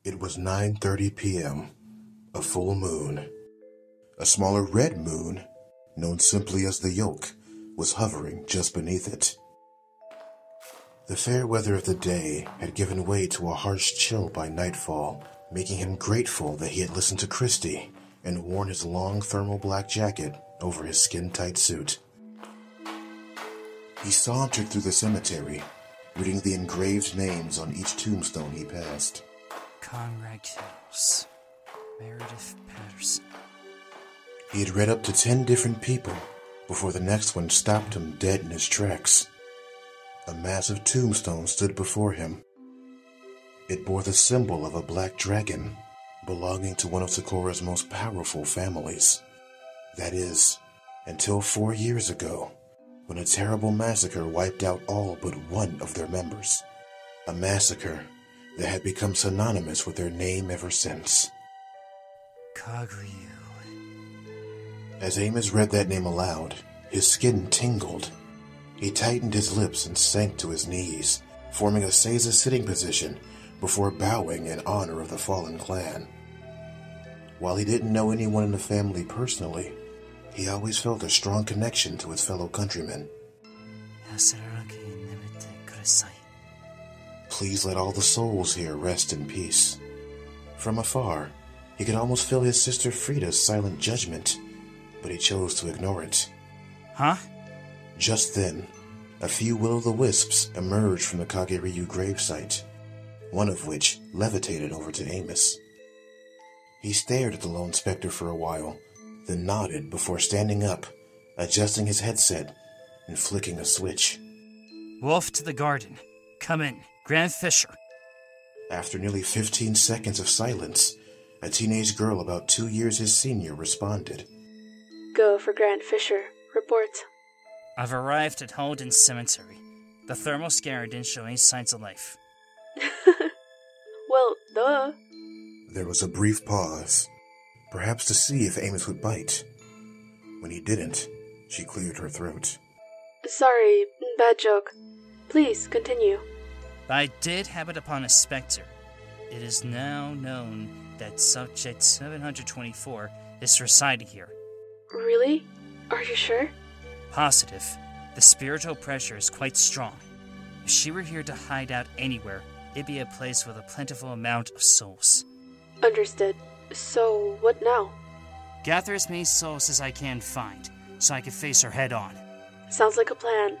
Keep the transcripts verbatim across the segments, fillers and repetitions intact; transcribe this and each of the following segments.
It was nine thirty p.m., a full moon. A smaller red moon, known simply as the yoke, was hovering just beneath it. The fair weather of the day had given way to a harsh chill by nightfall, making him grateful that he had listened to Christy and worn his long thermal black jacket over his skin-tight suit. He sauntered through the cemetery, reading the engraved names on each tombstone he passed. Conrad Kills. Meredith Patterson. He had read up to ten different people before the next one stopped him dead in his tracks. A massive tombstone stood before him. It bore the symbol of a black dragon, belonging to one of Socora's most powerful families. That is, until four years ago, when a terrible massacre wiped out all but one of their members. A massacre that had become synonymous with their name ever since. Kagryu. As Amos read that name aloud, his skin tingled. He tightened his lips and sank to his knees, forming a Seiza sitting position before bowing in honor of the fallen clan. While he didn't know anyone in the family personally, he always felt a strong connection to his fellow countrymen. Please let all the souls here rest in peace. From afar, he could almost feel his sister Frida's silent judgment, but he chose to ignore it. Huh? Just then, a few will-o'-the-wisps emerged from the Kageryu gravesite, one of which levitated over to Amos. He stared at the lone specter for a while, then nodded before standing up, adjusting his headset, and flicking a switch. Wolf to the garden. Come in. Grant Fisher. After nearly fifteen seconds of silence, a teenage girl about two years his senior responded. Go for Grant Fisher. Report. I've arrived at Holden Cemetery. The thermal scanner didn't show any signs of life. Well, duh. There was a brief pause, perhaps to see if Amos would bite. When he didn't, she cleared her throat. Sorry, bad joke. Please, continue. I did happen upon a specter. It is now known that Subject seven hundred twenty-four is residing here. Really? Are you sure? Positive. The spiritual pressure is quite strong. If she were here to hide out anywhere, it'd be a place with a plentiful amount of souls. Understood. So, what now? Gather as many souls as I can find, so I can face her head on. Sounds like a plan.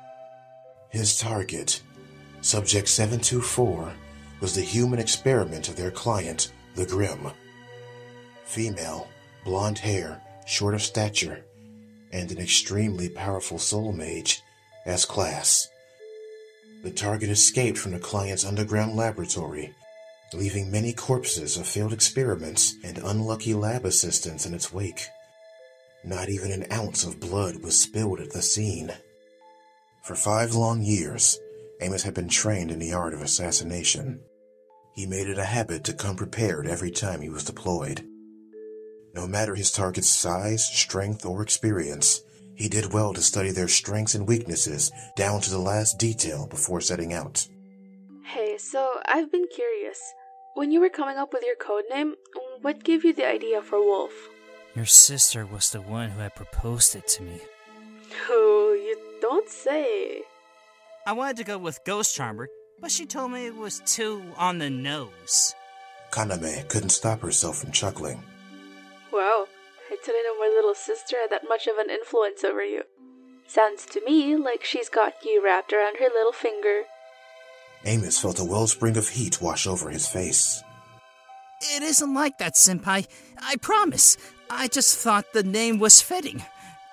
His target, Subject seven two four, was the human experiment of their client, the Grimm. Female, blonde hair, short of stature, and an extremely powerful soul mage, as class. The target escaped from the client's underground laboratory, leaving many corpses of failed experiments and unlucky lab assistants in its wake. Not even an ounce of blood was spilled at the scene. For five long years, Amos had been trained in the art of assassination. He made it a habit to come prepared every time he was deployed. No matter his target's size, strength, or experience, he did well to study their strengths and weaknesses down to the last detail before setting out. Hey, so I've been curious. When you were coming up with your codename, what gave you the idea for Wolf? Your sister was the one who had proposed it to me. Oh, you don't say. I wanted to go with Ghost Charmer, but she told me it was too on the nose. Kaname couldn't stop herself from chuckling. Wow, I didn't know my little sister had that much of an influence over you. Sounds to me like she's got you wrapped around her little finger. Amos felt a wellspring of heat wash over his face. It isn't like that, Senpai. I promise. I just thought the name was fitting.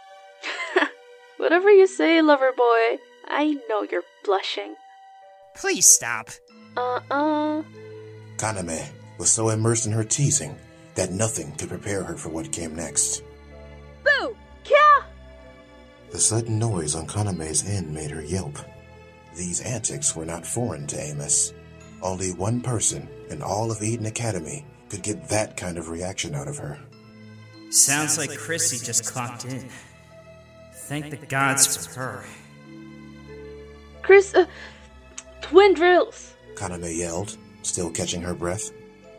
Whatever you say, lover boy. I know you're blushing. Please stop. Uh-uh. Kaname was so immersed in her teasing that nothing could prepare her for what came next. Boo! Kya! The sudden noise on Kaname's end made her yelp. These antics were not foreign to Amos. Only one person in all of Eden Academy could get that kind of reaction out of her. Sounds like Chrissy just clocked in. Thank the gods for her. Chris, uh, twin drills! Kaname yelled, still catching her breath.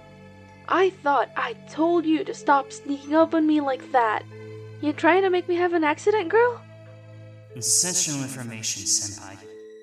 I thought I told you to stop sneaking up on me like that. You trying to make me have an accident, girl? Sensational information, Senpai.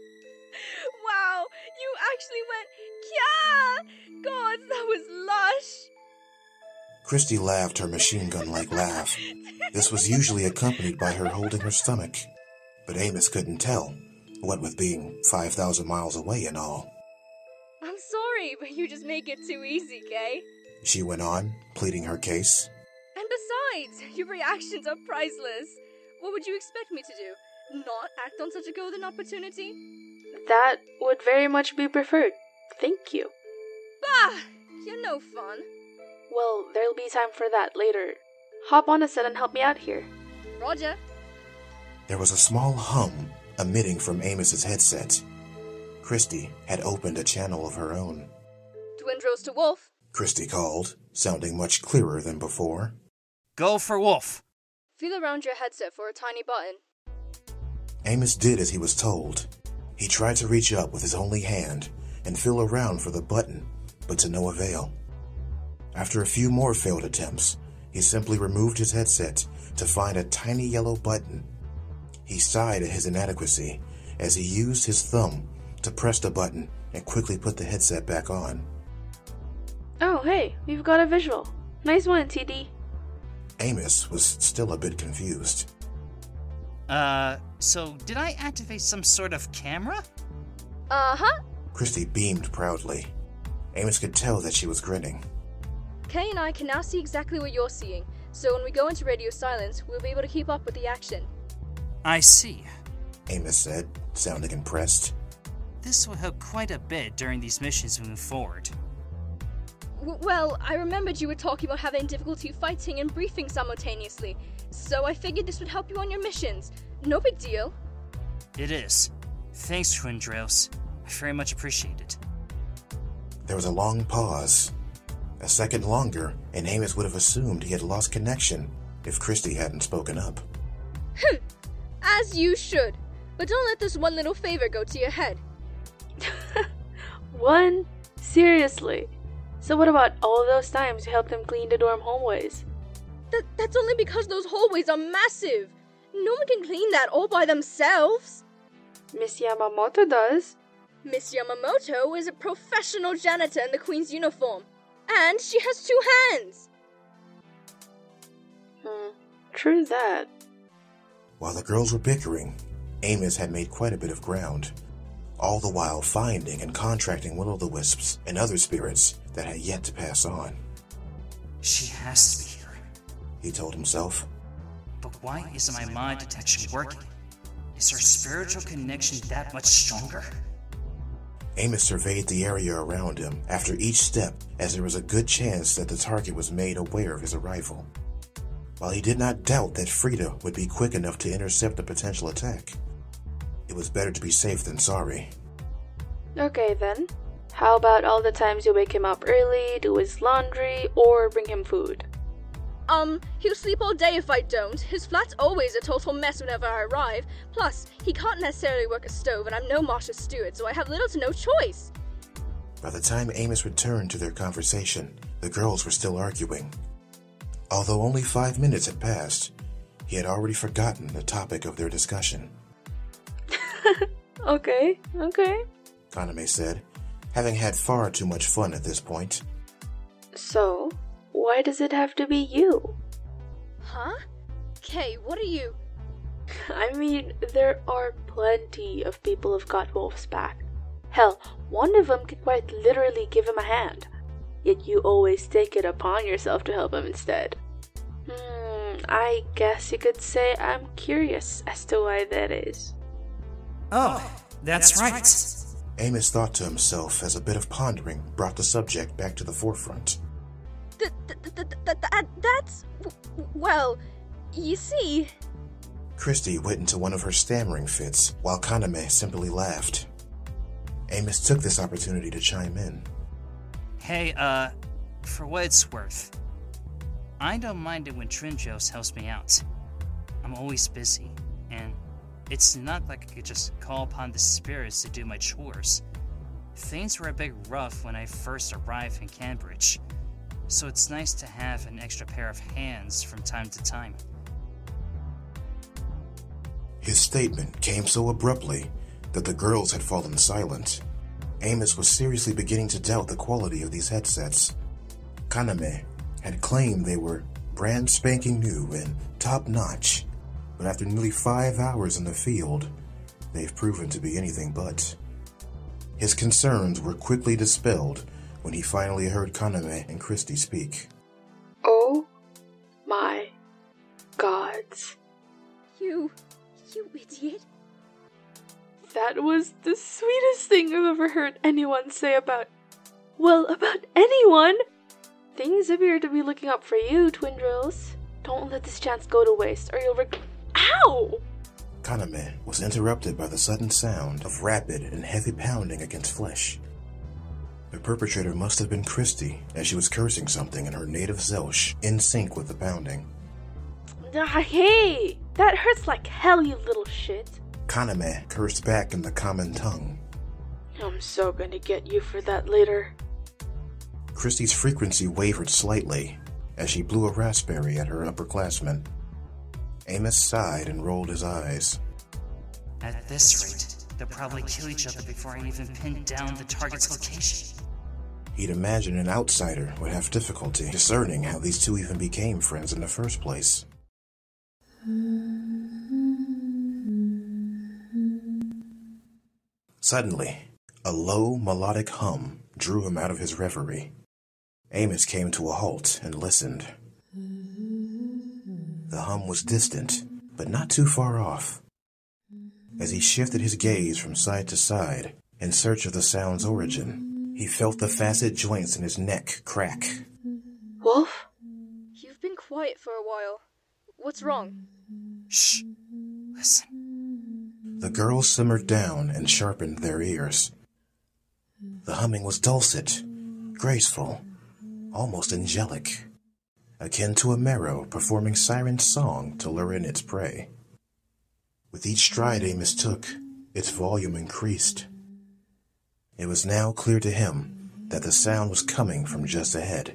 Wow, you actually went, Kya! God, that was lush! Christy laughed her machine gun-like laugh. This was usually accompanied by her holding her stomach. But Amos couldn't tell, what with being five thousand miles away and all. I'm sorry, but you just make it too easy, Kay. She went on, pleading her case. And besides, your reactions are priceless. What would you expect me to do? Not act on such a golden opportunity? That would very much be preferred. Thank you. Bah! You're no fun. Well, there'll be time for that later. Hop on a set and help me out here. Roger. There was a small hum emitting from Amos's headset. Christy had opened a channel of her own. Twindrose to Wolf. Christy called, sounding much clearer than before. Go for Wolf. Feel around your headset for a tiny button. Amos did as he was told. He tried to reach up with his only hand and feel around for the button, but to no avail. After a few more failed attempts, he simply removed his headset to find a tiny yellow button. He sighed at his inadequacy as he used his thumb to press the button and quickly put the headset back on. Oh, hey, we've got a visual. Nice one, T D. Amos was still a bit confused. Uh, so did I activate some sort of camera? Uh-huh. Christy beamed proudly. Amos could tell that she was grinning. Kay and I can now see exactly what you're seeing, so when we go into radio silence, we'll be able to keep up with the action. I see. Amos said, sounding impressed. This will help quite a bit during these missions moving forward. W- well, I remembered you were talking about having difficulty fighting and briefing simultaneously, so I figured this would help you on your missions. No big deal. It is. Thanks, Twindrose. I very much appreciate it. There was a long pause. A second longer, and Amos would have assumed he had lost connection if Christy hadn't spoken up. Hmm. As you should. But don't let this one little favor go to your head. One? Seriously? So what about all those times you helped them clean the dorm hallways? That That's only because those hallways are massive. No one can clean that all by themselves. Miss Yamamoto does. Miss Yamamoto is a professional janitor in the Queen's uniform. And she has two hands. Hmm, true that. While the girls were bickering, Amos had made quite a bit of ground, all the while finding and contracting will-o'-the-wisps and other spirits that had yet to pass on. She has to be here. He told himself. But why isn't my mind detection working? Is her spiritual connection that much stronger? Amos surveyed the area around him after each step, as there was a good chance that the target was made aware of his arrival. While he did not doubt that Frida would be quick enough to intercept a potential attack, it was better to be safe than sorry. Okay then. How about all the times you wake him up early, do his laundry, or bring him food? Um, he'll sleep all day if I don't. His flat's always a total mess whenever I arrive. Plus, he can't necessarily work a stove, and I'm no master steward, so I have little to no choice. By the time Amos returned to their conversation, the girls were still arguing. Although only five minutes had passed, he had already forgotten the topic of their discussion. Okay, okay. Kaname said, having had far too much fun at this point. So, why does it have to be you? Huh? Kay, what are you... I mean, there are plenty of people who've got Wolf's back. Hell, one of them can quite literally give him a hand. Yet you always take it upon yourself to help him instead. Hmm, I guess you could say I'm curious as to why that is. Oh, that's, that's right. right. Amos thought to himself as a bit of pondering brought the subject back to the forefront. Th- th- th- th- th- th- that's... well, you see... Christy went into one of her stammering fits, while Kaname simply laughed. Amos took this opportunity to chime in. Hey, uh, for what it's worth, I don't mind it when Twindrose helps me out. I'm always busy, and it's not like I could just call upon the spirits to do my chores. Things were a bit rough when I first arrived in Cambridge. so it's nice to have an extra pair of hands from time to time. His statement came so abruptly that the girls had fallen silent. Amos was seriously beginning to doubt the quality of these headsets. Kaname had claimed they were brand spanking new and top-notch, but after nearly five hours in the field, they've proven to be anything but. His concerns were quickly dispelled when he finally heard Kaname and Christy speak. Oh my gods. You... you idiot. That was the sweetest thing I've ever heard anyone say about... well, about anyone! Things appear to be looking up for you, Twin Drills. Don't let this chance go to waste, or you'll reg- Ow! Kaname was interrupted by the sudden sound of rapid and heavy pounding against flesh. The perpetrator must have been Christy, as she was cursing something in her native Zelsh, in sync with the pounding. Ah, hey! That hurts like hell, you little shit. Kaname cursed back in the common tongue. I'm so gonna get you for that later. Christy's frequency wavered slightly as she blew a raspberry at her upperclassmen. Amos sighed and rolled his eyes. At this rate, they'll probably kill each other before I even pin down the target's location. He'd imagine an outsider would have difficulty discerning how these two even became friends in the first place. Suddenly, a low, melodic hum drew him out of his reverie. Amos came to a halt and listened. The hum was distant, but not too far off. As he shifted his gaze from side to side in search of the sound's origin, he felt the facet joints in his neck crack. Wolf? You've been quiet for a while. What's wrong? Shh. Listen. The girls simmered down and sharpened their ears. The humming was dulcet, graceful, almost angelic, akin to a merrow performing siren song to lure in its prey. With each stride Amos took, its volume increased. It was now clear to him that the sound was coming from just ahead.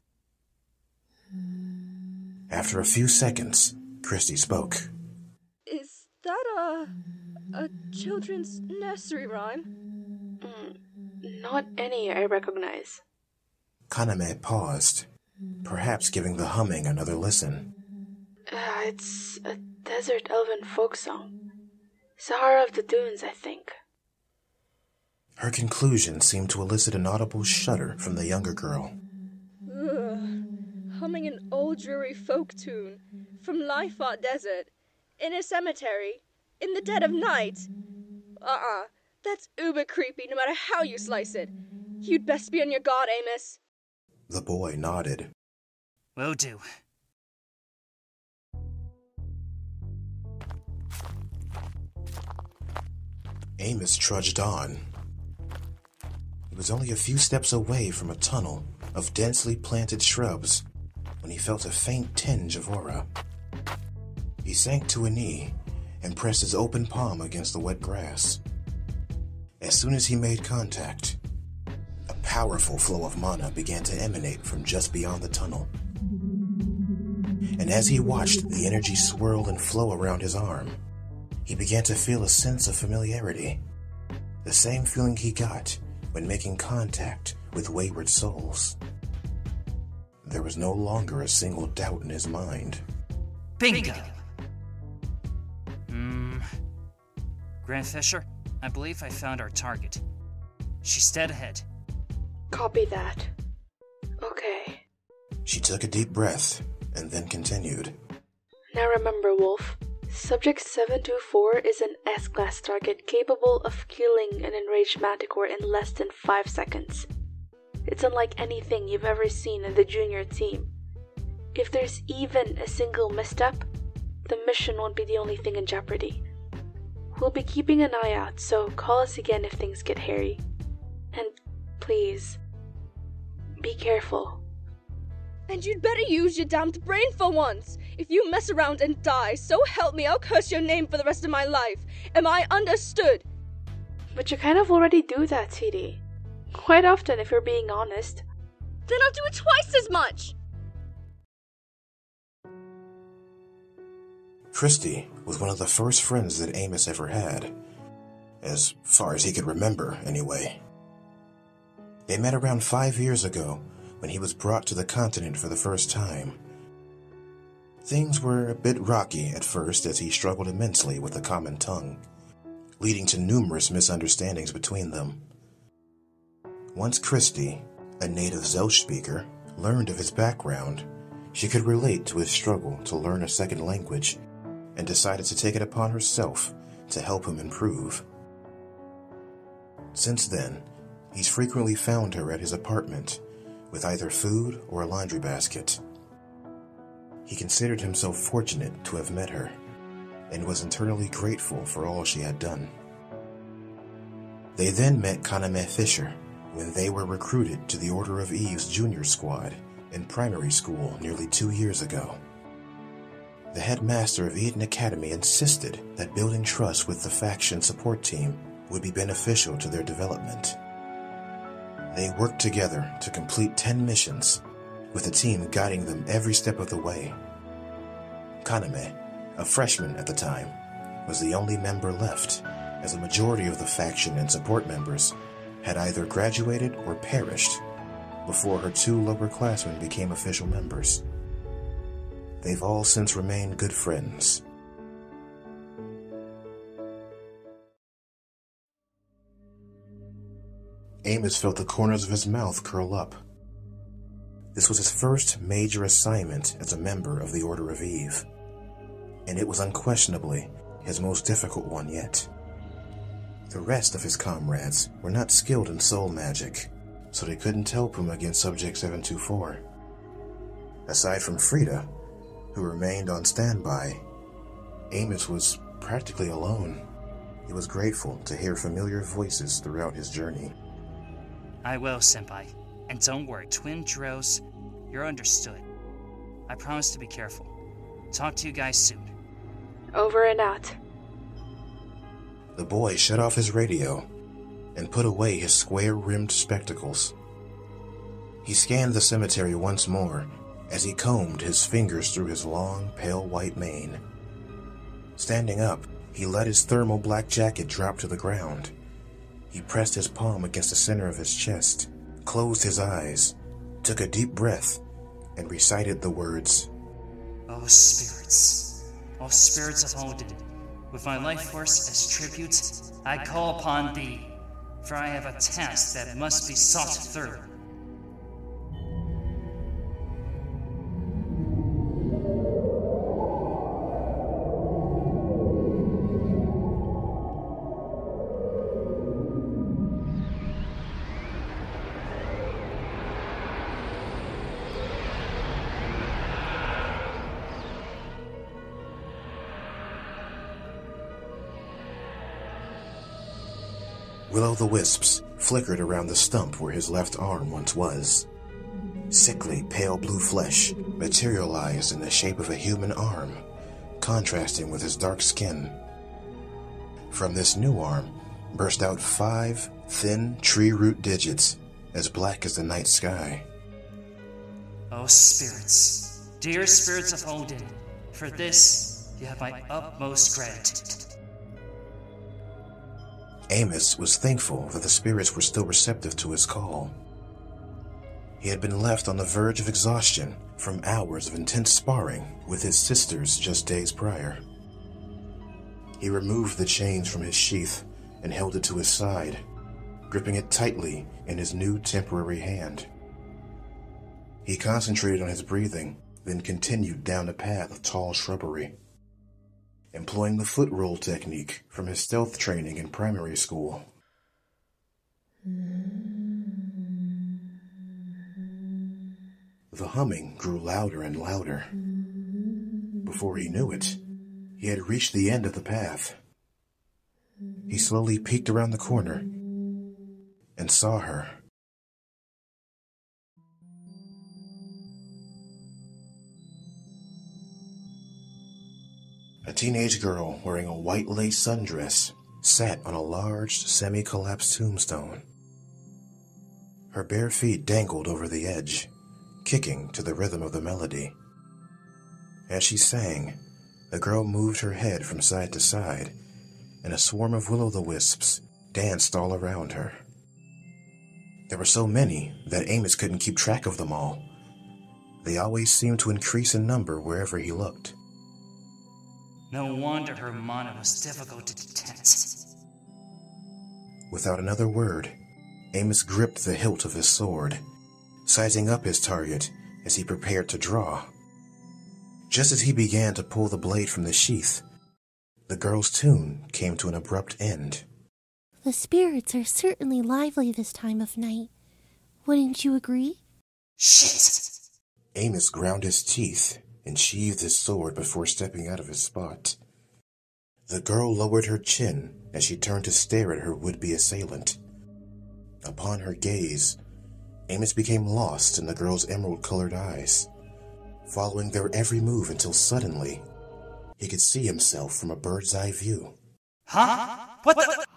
After a few seconds, Christy spoke. Is that a... a children's nursery rhyme? Mm, not any I recognize. Kaname paused, perhaps giving the humming another listen. Uh, it's a desert elven folk song. Sahara of the Dunes, I think. Her conclusion seemed to elicit an audible shudder from the younger girl. Ugh. Humming an old dreary folk tune from Lifart Desert, in a cemetery, in the dead of night. Uh-uh, that's uber creepy no matter how you slice it. You'd best be on your guard, Amos. The boy nodded. Will do. Amos trudged on. He was only a few steps away from a tunnel of densely planted shrubs when he felt a faint tinge of aura. He sank to a knee and pressed his open palm against the wet grass. As soon as he made contact, a powerful flow of mana began to emanate from just beyond the tunnel. And as he watched the energy swirl and flow around his arm, he began to feel a sense of familiarity, the same feeling he got when making contact with wayward souls. There was no longer a single doubt in his mind. Bingo! Hmm. Grant Fisher, I believe I found our target. She's dead ahead. Copy that. Okay. She took a deep breath and then continued. Now remember, Wolf. Subject seven two four is an S-class target capable of killing an enraged manticore in less than five seconds. It's unlike anything you've ever seen in the junior team. If there's even a single misstep, the mission won't be the only thing in jeopardy. We'll be keeping an eye out, so call us again if things get hairy. And please, be careful. And you'd better use your damned brain for once! If you mess around and die, so help me, I'll curse your name for the rest of my life. Am I understood? But you kind of already do that, T D. Quite often, if you're being honest. Then I'll do it twice as much! Christy was one of the first friends that Amos ever had, as far as he could remember, anyway. They met around five years ago when he was brought to the continent for the first time. Things were a bit rocky at first as he struggled immensely with the common tongue, leading to numerous misunderstandings between them. Once Christy, a native Zelsh speaker, learned of his background, she could relate to his struggle to learn a second language and decided to take it upon herself to help him improve. Since then, he's frequently found her at his apartment with either food or a laundry basket. He considered himself fortunate to have met her and was internally grateful for all she had done. They then met Kaname Fisher when they were recruited to the Order of Eve's junior squad in primary school nearly two years ago. The headmaster of Eden Academy insisted that building trust with the faction support team would be beneficial to their development. They worked together to complete ten missions, with the team guiding them every step of the way. Kaname, a freshman at the time, was the only member left, as a majority of the faction and support members had either graduated or perished before her two lower-classmen became official members. They've all since remained good friends. Amos felt the corners of his mouth curl up. This was his first major assignment as a member of the Order of Eve, and it was unquestionably his most difficult one yet. The rest of his comrades were not skilled in soul magic, so they couldn't help him against Subject seven two four. Aside from Frida, who remained on standby, Amos was practically alone. He was grateful to hear familiar voices throughout his journey. I will, Senpai. And don't worry, Twin Dros, you're understood. I promise to be careful. Talk to you guys soon. Over and out. The boy shut off his radio and put away his square-rimmed spectacles. He scanned the cemetery once more as he combed his fingers through his long, pale white mane. Standing up, he let his thermal black jacket drop to the ground. He pressed his palm against the center of his chest, closed his eyes, took a deep breath, and recited the words, O spirits, O spirits of Odin, with my life force as tribute, I call upon thee, for I have a task that must be sought through. Will-o'-the-wisps flickered around the stump where his left arm once was. Sickly, pale blue flesh materialized in the shape of a human arm, contrasting with his dark skin. From this new arm burst out five thin tree root digits, as black as the night sky. O spirits, dear spirits of Odin, for this you have my utmost gratitude. Amos was thankful that the spirits were still receptive to his call. He had been left on the verge of exhaustion from hours of intense sparring with his sisters just days prior. He removed the chains from his sheath and held it to his side, gripping it tightly in his new temporary hand. He concentrated on his breathing, then continued down a path of tall shrubbery. Employing the foot roll technique from his stealth training in primary school. The humming grew louder and louder. Before he knew it, he had reached the end of the path. He slowly peeked around the corner and saw her. A teenage girl wearing a white lace sundress sat on a large, semi-collapsed tombstone. Her bare feet dangled over the edge, kicking to the rhythm of the melody. As she sang, the girl moved her head from side to side, and a swarm of will-o'-the-wisps danced all around her. There were so many that Amos couldn't keep track of them all. They always seemed to increase in number wherever he looked. No wonder her mana was difficult to detect. Without another word, Amos gripped the hilt of his sword, sizing up his target as he prepared to draw. Just as he began to pull the blade from the sheath, the girl's tune came to an abrupt end. The spirits are certainly lively this time of night. Wouldn't you agree? Shit! Amos ground his teeth and sheathed his sword before stepping out of his spot. The girl lowered her chin as she turned to stare at her would-be assailant. Upon her gaze, Amos became lost in the girl's emerald-colored eyes, following their every move until suddenly, he could see himself from a bird's-eye view. Huh? What the?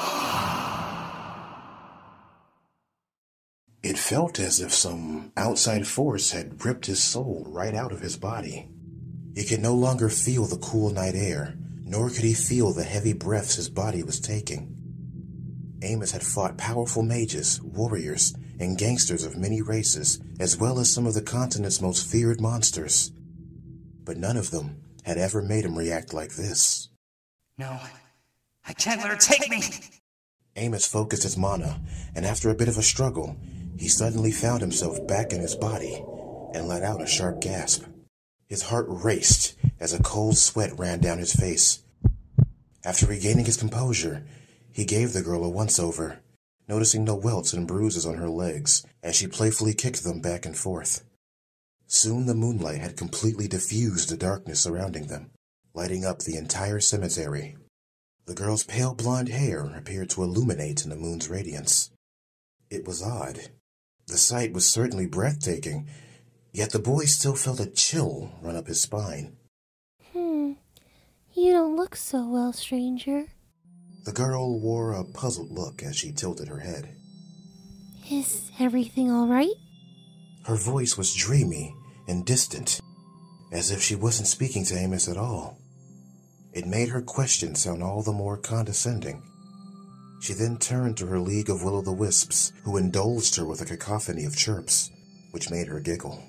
It felt as if some outside force had ripped his soul right out of his body. He could no longer feel the cool night air, nor could he feel the heavy breaths his body was taking. Amos had fought powerful mages, warriors, and gangsters of many races, as well as some of the continent's most feared monsters. But none of them had ever made him react like this. No, I can't let her take me! Amos focused his mana, and after a bit of a struggle, he suddenly found himself back in his body and let out a sharp gasp. His heart raced as a cold sweat ran down his face. After regaining his composure, he gave the girl a once-over, noticing no welts and bruises on her legs as she playfully kicked them back and forth. Soon the moonlight had completely diffused the darkness surrounding them, lighting up the entire cemetery. The girl's pale blonde hair appeared to illuminate in the moon's radiance. It was odd. The sight was certainly breathtaking, yet the boy still felt a chill run up his spine. Hmm, you don't look so well, stranger. The girl wore a puzzled look as she tilted her head. Is everything all right? Her voice was dreamy and distant, as if she wasn't speaking to Amos at all. It made her question sound all the more condescending. She then turned to her league of will-o'-the-wisps, who indulged her with a cacophony of chirps, which made her giggle.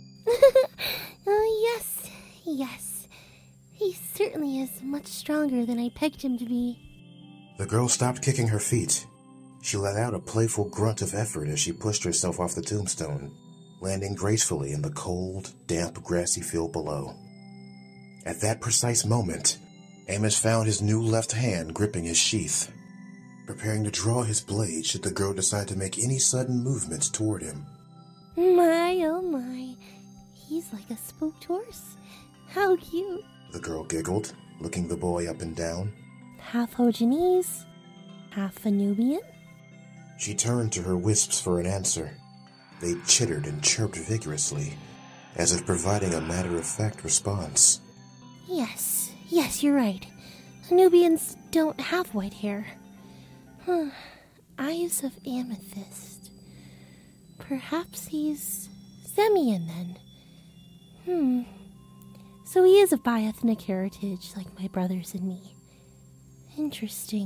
Oh, yes, yes. He certainly is much stronger than I pegged him to be. The girl stopped kicking her feet. She let out a playful grunt of effort as she pushed herself off the tombstone, landing gracefully in the cold, damp, grassy field below. At that precise moment, Amos found his new left hand gripping his sheath, preparing to draw his blade should the girl decide to make any sudden movements toward him. My, oh my, he's like a spooked horse. How cute. The girl giggled, looking the boy up and down. Half Hojanese, half Anubian. She turned to her wisps for an answer. They chittered and chirped vigorously, as if providing a matter-of-fact response. Yes, yes, you're right. Anubians don't have white hair. Huh. Eyes of amethyst. Perhaps he's Zemian then. Hmm. So he is of bi-ethnic heritage, like my brothers and me. Interesting.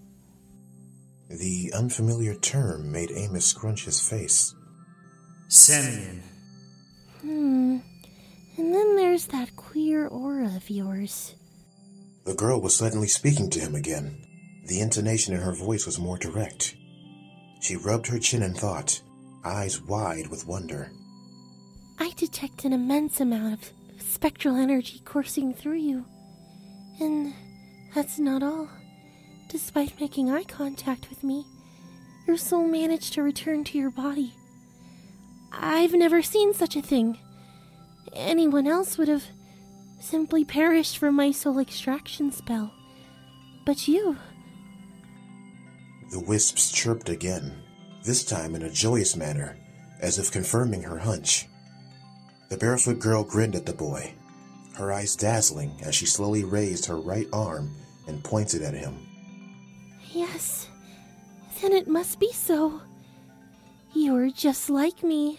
The unfamiliar term made Amos scrunch his face. Zemian. Hmm. And then there's that queer aura of yours. The girl was suddenly speaking to him again. The intonation in her voice was more direct. She rubbed her chin in thought, eyes wide with wonder. I detect an immense amount of spectral energy coursing through you. And that's not all. Despite making eye contact with me, your soul managed to return to your body. I've never seen such a thing. Anyone else would have simply perished from my soul extraction spell. But you... The wisps chirped again, this time in a joyous manner, as if confirming her hunch. The barefoot girl grinned at the boy, her eyes dazzling as she slowly raised her right arm and pointed at him. Yes, then it must be so. You're just like me.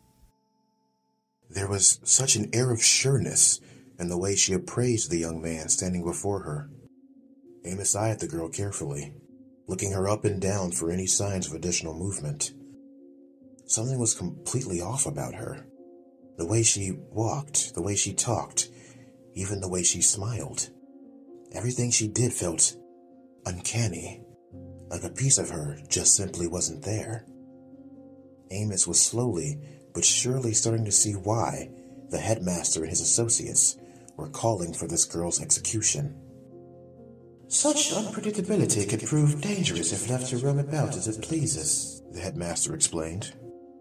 There was such an air of sureness in the way she appraised the young man standing before her. Amos eyed the girl carefully, looking her up and down for any signs of additional movement. Something was completely off about her. The way she walked, the way she talked, even the way she smiled. Everything she did felt uncanny, like a piece of her just simply wasn't there. Amos was slowly but surely starting to see why the headmaster and his associates were calling for this girl's execution. Such unpredictability could prove dangerous if left to roam about as it pleases, the headmaster explained.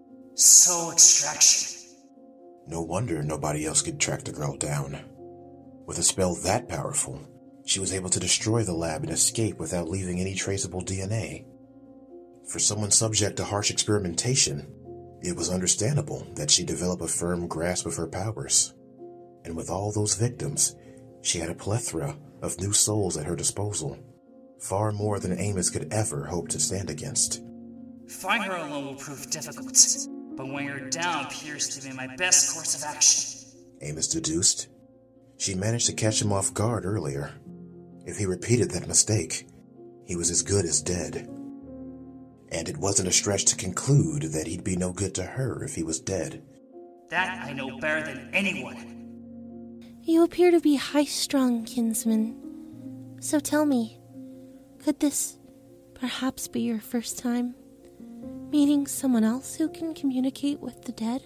Soul extraction. No wonder nobody else could track the girl down. With a spell that powerful, she was able to destroy the lab and escape without leaving any traceable D N A. For someone subject to harsh experimentation, it was understandable that she developed a firm grasp of her powers. And with all those victims, she had a plethora of new souls at her disposal, far more than Amos could ever hope to stand against. Find her alone will prove difficult, but when you're down appears to be my best course of action, Amos deduced. She managed to catch him off guard earlier. If he repeated that mistake, he was as good as dead. And it wasn't a stretch to conclude that he'd be no good to her if he was dead. That I know better than anyone. You appear to be high-strung, kinsman. So tell me, could this perhaps be your first time meeting someone else who can communicate with the dead?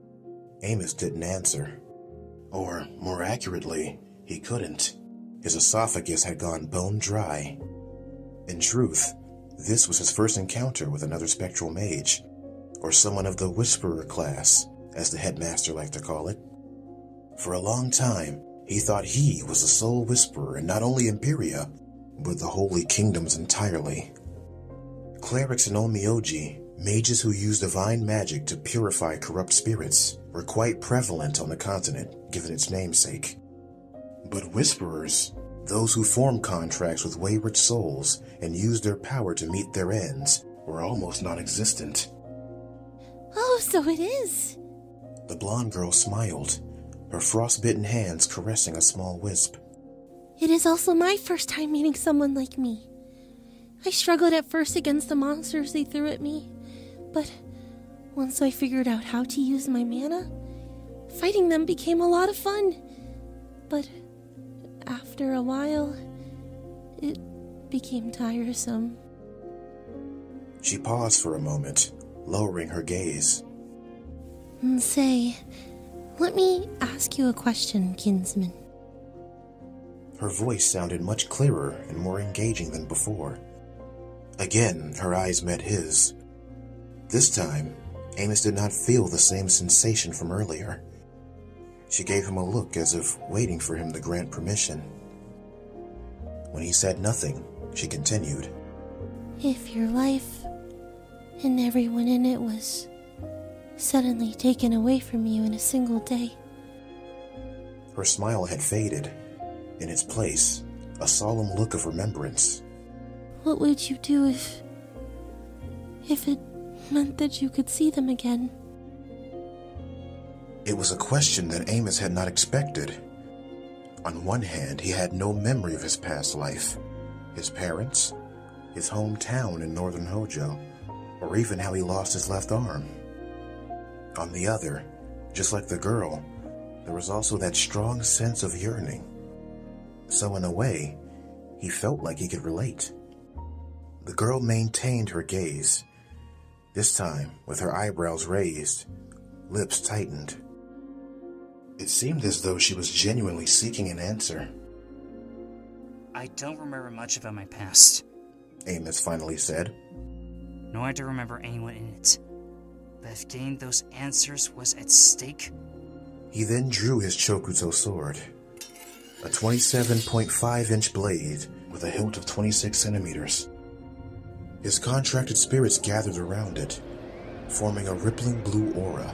Amos didn't answer. Or, more accurately, he couldn't. His esophagus had gone bone dry. In truth, this was his first encounter with another spectral mage, or someone of the Whisperer class, as the headmaster liked to call it. For a long time, he thought he was the sole Whisperer in not only Imperia, but the Holy Kingdoms entirely. Clerics and Onmyoji, mages who use divine magic to purify corrupt spirits, were quite prevalent on the continent, given its namesake. But Whisperers, those who form contracts with wayward souls and use their power to meet their ends, were almost non-existent. Oh, so it is! The blonde girl smiled, her frostbitten hands caressing a small wisp. It is also my first time meeting someone like me. I struggled at first against the monsters they threw at me, but once I figured out how to use my mana, fighting them became a lot of fun. But after a while, it became tiresome. She paused for a moment, lowering her gaze. And say, let me ask you a question, kinsman. Her voice sounded much clearer and more engaging than before. Again, her eyes met his. This time, Amos did not feel the same sensation from earlier. She gave him a look as if waiting for him to grant permission. When he said nothing, she continued. If your life and everyone in it was suddenly taken away from you in a single day. Her smile had faded. In its place, a solemn look of remembrance. What would you do if... if it meant that you could see them again? It was a question that Amos had not expected. On one hand, he had no memory of his past life, his parents, his hometown in northern Hojo, or even how he lost his left arm. On the other, just like the girl, there was also that strong sense of yearning. So in a way, he felt like he could relate. The girl maintained her gaze, this time with her eyebrows raised, lips tightened. It seemed as though she was genuinely seeking an answer. I don't remember much about my past, Amos finally said. Nor do I remember anyone in it. But if getting those answers was at stake... He then drew his Chokuto sword, a twenty-seven point five inch blade with a hilt of twenty-six centimeters. His contracted spirits gathered around it, forming a rippling blue aura.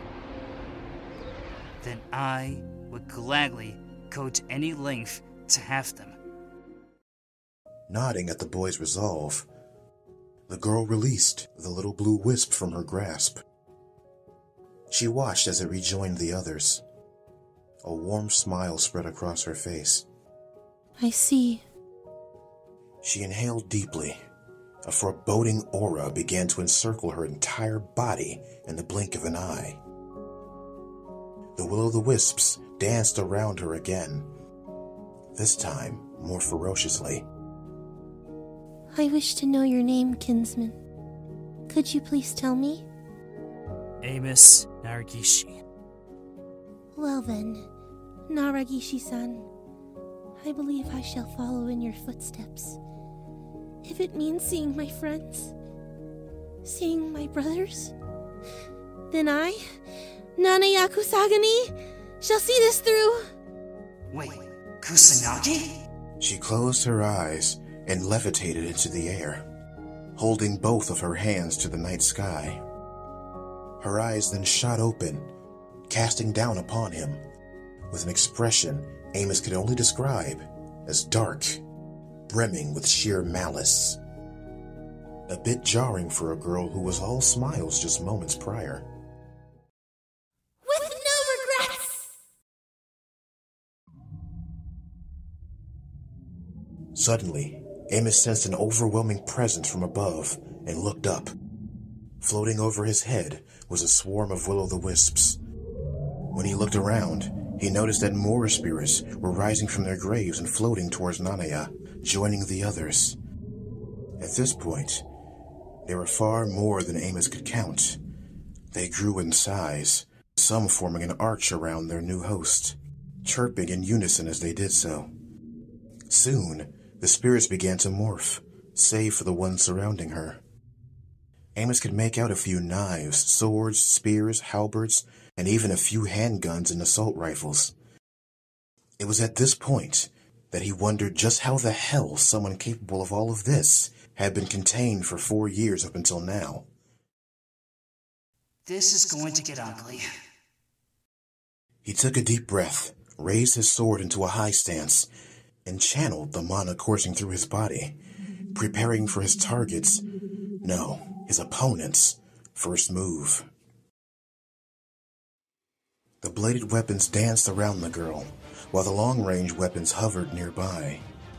Then I would gladly go to any length to have them. Nodding at the boy's resolve, the girl released the little blue wisp from her grasp. She watched as it rejoined the others. A warm smile spread across her face. I see. She inhaled deeply. A foreboding aura began to encircle her entire body in the blink of an eye. The will-o'-the-wisps danced around her again, this time more ferociously. I wish to know your name, kinsman. Could you please tell me? Amos Naragishi. Well then, Naragishi-san, I believe I shall follow in your footsteps. If it means seeing my friends, seeing my brothers, then I, Nanaya Kusagani, shall see this through. Wait, Kusanagi? She closed her eyes and levitated into the air, holding both of her hands to the night sky. Her eyes then shot open, casting down upon him, with an expression Amos could only describe as dark, brimming with sheer malice. A bit jarring for a girl who was all smiles just moments prior. With no regrets! Suddenly, Amos sensed an overwhelming presence from above and looked up. Floating over his head was a swarm of will-o'-the-wisps. When he looked around, he noticed that more spirits were rising from their graves and floating towards Nanaya, joining the others. At this point, there were far more than Amos could count. They grew in size, some forming an arch around their new host, chirping in unison as they did so. Soon, the spirits began to morph, save for the ones surrounding her. Amos could make out a few knives, swords, spears, halberds, and even a few handguns and assault rifles. It was at this point that he wondered just how the hell someone capable of all of this had been contained for four years up until now. This is going to get ugly. He took a deep breath, raised his sword into a high stance, and channeled the mana coursing through his body, preparing for his target's, no, his opponent's, first move. The bladed weapons danced around the girl, while the long-range weapons hovered nearby.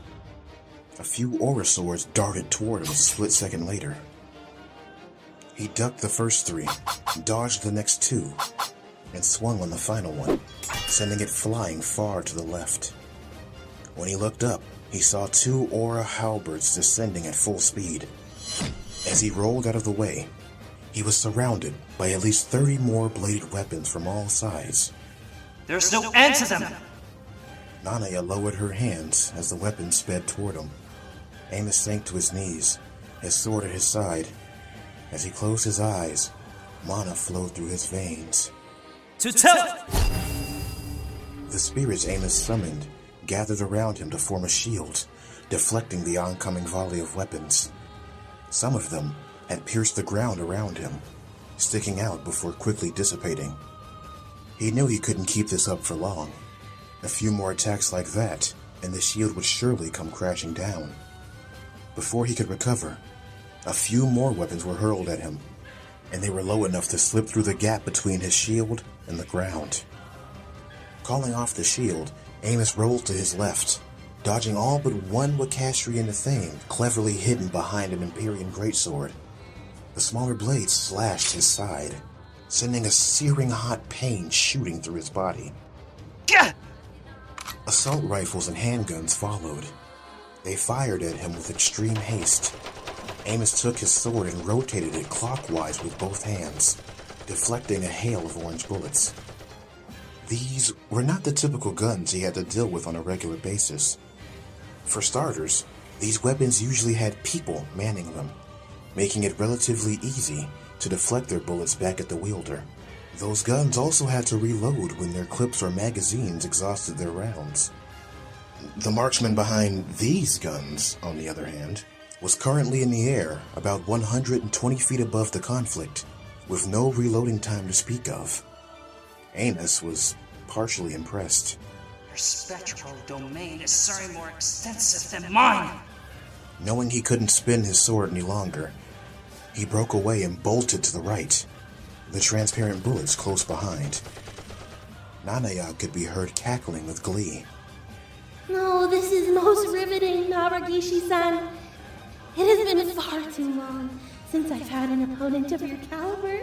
A few aura swords darted toward him a split second later. He ducked the first three, dodged the next two, and swung on the final one, sending it flying far to the left. When he looked up, he saw two aura halberds descending at full speed. As he rolled out of the way, he was surrounded by at least thirty more bladed weapons from all sides. There's no end to them! Nanaya lowered her hands as the weapons sped toward him. Amos sank to his knees, his sword at his side. As he closed his eyes, mana flowed through his veins. To tell! The spirits Amos summoned gathered around him to form a shield, deflecting the oncoming volley of weapons. Some of them had pierced the ground around him, sticking out before quickly dissipating. He knew he couldn't keep this up for long. A few more attacks like that, and the shield would surely come crashing down. Before he could recover, a few more weapons were hurled at him, and they were low enough to slip through the gap between his shield and the ground. Calling off the shield, Amos rolled to his left, dodging all but one Wakastrian thing cleverly hidden behind an Empyrean greatsword. The smaller blades slashed his side, sending a searing hot pain shooting through his body. Gah! Assault rifles and handguns followed. They fired at him with extreme haste. Amos took his sword and rotated it clockwise with both hands, deflecting a hail of orange bullets. These were not the typical guns he had to deal with on a regular basis. For starters, these weapons usually had people manning them, making it relatively easy to deflect their bullets back at the wielder. Those guns also had to reload when their clips or magazines exhausted their rounds. The marksman behind these guns, on the other hand, was currently in the air about one hundred twenty feet above the conflict, with no reloading time to speak of. Amos was partially impressed. Your spectral domain is certainly more extensive than mine! Knowing he couldn't spin his sword any longer, He broke away and bolted to the right, the transparent bullets close behind. Nanaya could be heard cackling with glee. No, this is most riveting, Naragishi-san. It has been far too long since I've had an opponent of your caliber.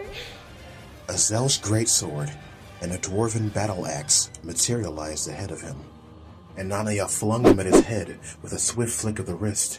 A Zelsh greatsword and a dwarven battle axe materialized ahead of him, and Nanaya flung them at his head with a swift flick of the wrist.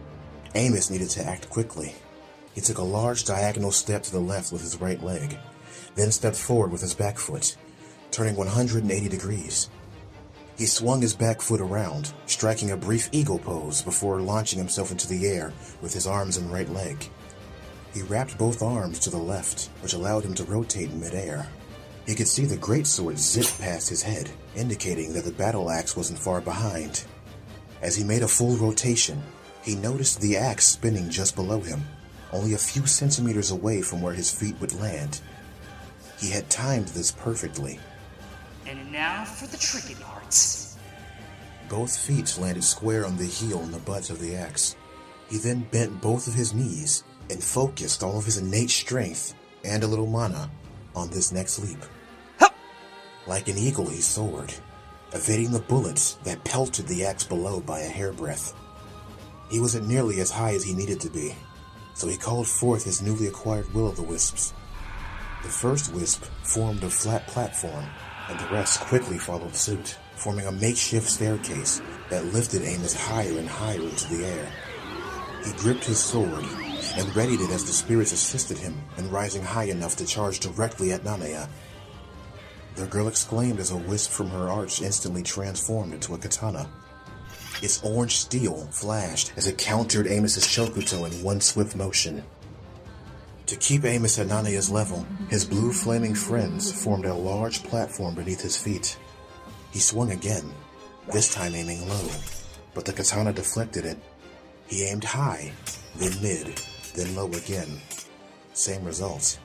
Amos needed to act quickly. He took a large diagonal step to the left with his right leg, then stepped forward with his back foot, turning one hundred eighty degrees. He swung his back foot around, striking a brief eagle pose before launching himself into the air with his arms and right leg. He wrapped both arms to the left, which allowed him to rotate in midair. He could see the greatsword zip past his head, indicating that the battle axe wasn't far behind. As he made a full rotation, he noticed the axe spinning just below him, only a few centimeters away from where his feet would land. He had timed this perfectly. And now for the tricky parts. Both feet landed square on the heel and the butt of the axe. He then bent both of his knees and focused all of his innate strength and a little mana on this next leap. Hup! Like an eagle, he soared, evading the bullets that pelted the axe below by a hairbreadth. He wasn't nearly as high as he needed to be, so he called forth his newly acquired will-o'-the-wisps. The first wisp formed a flat platform, and the rest quickly followed suit, forming a makeshift staircase that lifted Amos higher and higher into the air. He gripped his sword and readied it as the spirits assisted him in rising high enough to charge directly at Nanaya. The girl exclaimed as a wisp from her arch instantly transformed into a katana. Its orange steel flashed as it countered Amos's shokuto in one swift motion. To keep Amos at Nanaya's level, his blue flaming friends formed a large platform beneath his feet. He swung again, this time aiming low, but the katana deflected it. He aimed high, then mid, then low again. Same result.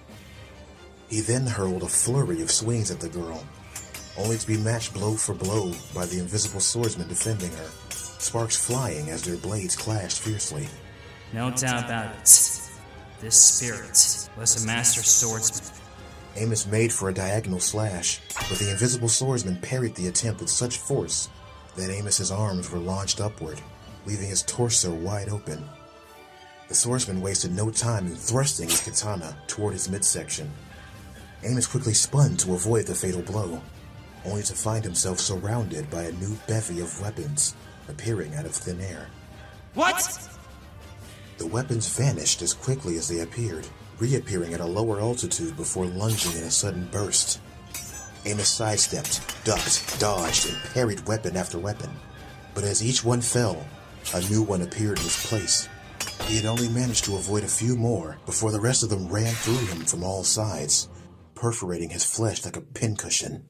He then hurled a flurry of swings at the girl, only to be matched blow for blow by the invisible swordsman defending her, sparks flying as their blades clashed fiercely. No doubt about it. This spirit was a master swordsman. Amos made for a diagonal slash, but the invisible swordsman parried the attempt with such force that Amos's arms were launched upward, leaving his torso wide open. The swordsman wasted no time in thrusting his katana toward his midsection. Amos quickly spun to avoid the fatal blow, only to find himself surrounded by a new bevy of weapons appearing out of thin air. What? The weapons vanished as quickly as they appeared, reappearing at a lower altitude before lunging in a sudden burst. Amos sidestepped, ducked, dodged, and parried weapon after weapon. But as each one fell, a new one appeared in its place. He had only managed to avoid a few more before the rest of them ran through him from all sides, perforating his flesh like a pincushion.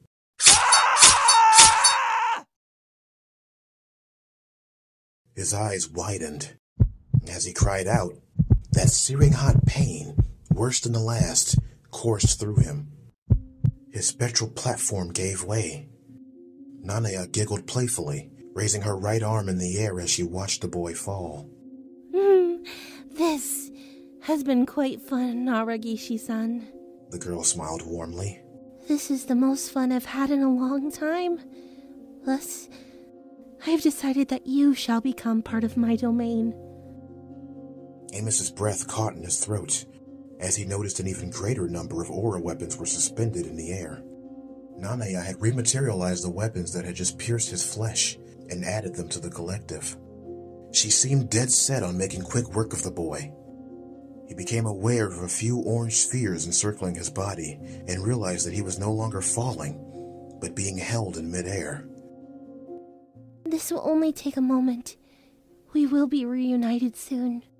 His eyes widened. As he cried out, that searing hot pain, worse than the last, coursed through him. His spectral platform gave way. Nanaya giggled playfully, raising her right arm in the air as she watched the boy fall. Mm, this has been quite fun, Naragishi-san. The girl smiled warmly. This is the most fun I've had in a long time. Thus, I've decided that you shall become part of my domain. Amos's breath caught in his throat, as he noticed an even greater number of aura weapons were suspended in the air. Nanaya had rematerialized the weapons that had just pierced his flesh and added them to the collective. She seemed dead set on making quick work of the boy. He became aware of a few orange spheres encircling his body and realized that he was no longer falling, but being held in midair. This will only take a moment. We will be reunited soon.